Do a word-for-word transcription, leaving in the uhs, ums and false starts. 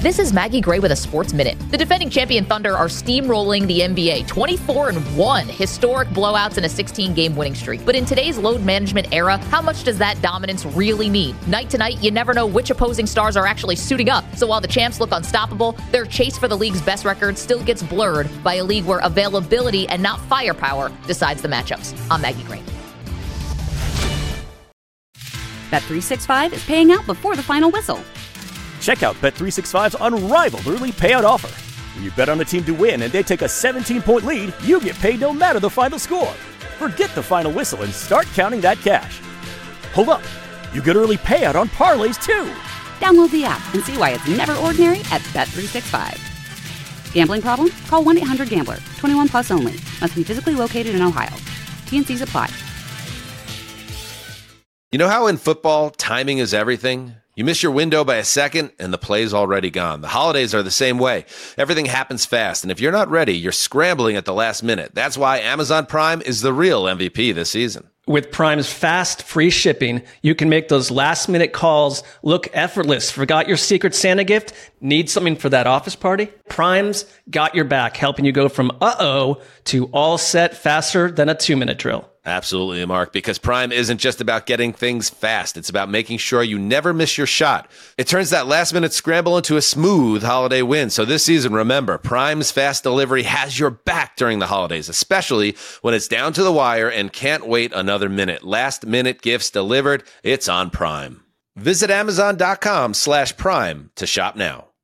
This is Maggie Gray with a Sports Minute. The defending champion Thunder are steamrolling the N B A, twenty-four and one, historic blowouts and a sixteen-game winning streak. But in today's load management era, how much does that dominance really mean? Night to night, you never know which opposing stars are actually suiting up. So while the champs look unstoppable, their chase for the league's best record still gets blurred by a league where availability and not firepower decides the matchups. I'm Maggie Gray. Bet three sixty-five is paying out before the final whistle. Check out Bet three sixty-five's unrivaled early payout offer. When you bet on a team to win and they take a seventeen-point lead, you get paid no matter the final score. Forget the final whistle and start counting that cash. Hold up. You get early payout on parlays, too. Download the app and see why it's never ordinary at Bet three sixty-five. Gambling problem? Call one eight hundred gambler. twenty-one plus only. Must be physically located in Ohio. T N Cs apply. You know how in football, timing is everything? You miss your window by a second, and the play's already gone. The holidays are the same way. Everything happens fast, and if you're not ready, you're scrambling at the last minute. That's why Amazon Prime is the real M V P this season. With Prime's fast, free shipping, you can make those last-minute calls look effortless. Forgot your Secret Santa gift? Need something for that office party? Prime's got your back, helping you go from uh-oh to all set faster than a two-minute drill. Absolutely, Mark, because Prime isn't just about getting things fast. It's about making sure you never miss your shot. It turns that last-minute scramble into a smooth holiday win. So this season, remember, Prime's fast delivery has your back during the holidays, especially when it's down to the wire and can't wait another minute. Last-minute gifts delivered. It's on Prime. Visit Amazon.com slash Prime to shop now.